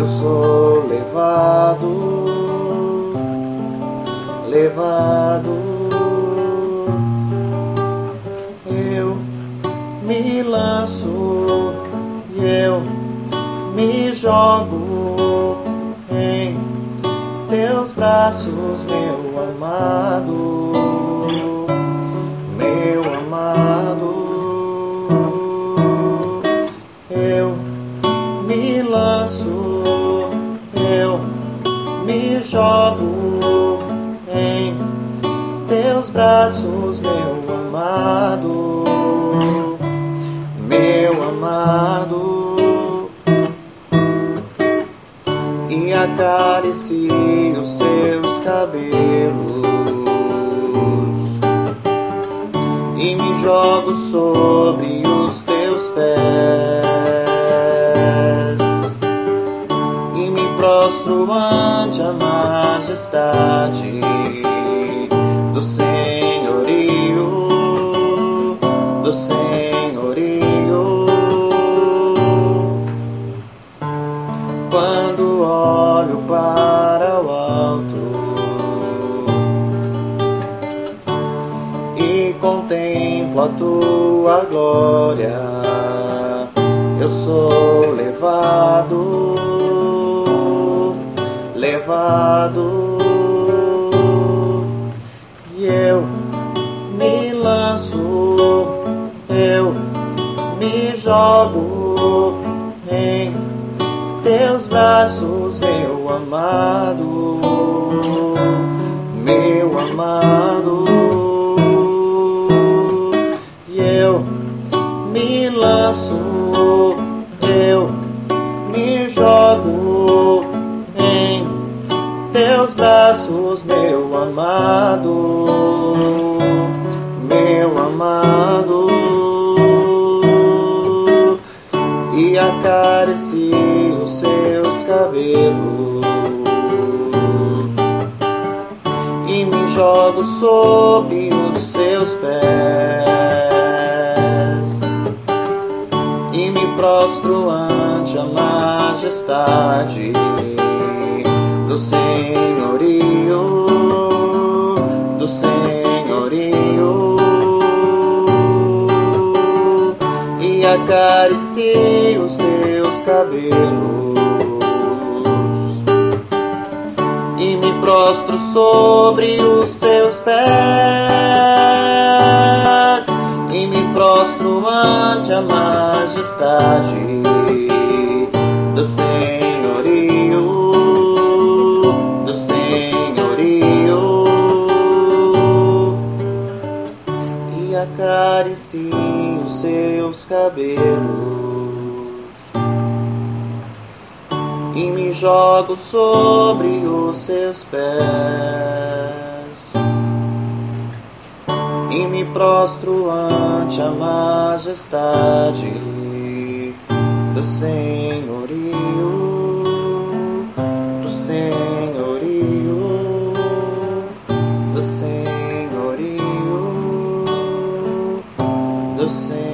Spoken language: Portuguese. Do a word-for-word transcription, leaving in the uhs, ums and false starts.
eu sou levado, levado. Eu me lanço e eu me jogo em teus braços, meu amado, meu amado. Eu me lanço, eu me jogo em teus braços, meu amado, meu amado. E acaricio os seus cabelos e me jogo sobre os teus pés e me prostro ante a majestade do senhorio, do senhorio. Quando olho para o alto e contemplo a tua glória, eu sou levado, levado. E eu me lanço, eu me jogo em teus braços, meu amado, meu amado. E eu me lanço, eu me jogo em teus braços, meu amado, meu amado. E acaricio os seus cabelos e me jogo sobre os seus pés e me prostro ante a majestade do senhorio, do senhorio. E acaricio os seus cabelos e me prostro sobre os teus pés e me prostro ante a majestade do senhorio, do senhorio. E acaricio os seus cabelos e me jogo sobre os seus pés e me prostro ante a majestade do senhorio, do senhorio, do senhorio, do senhorio.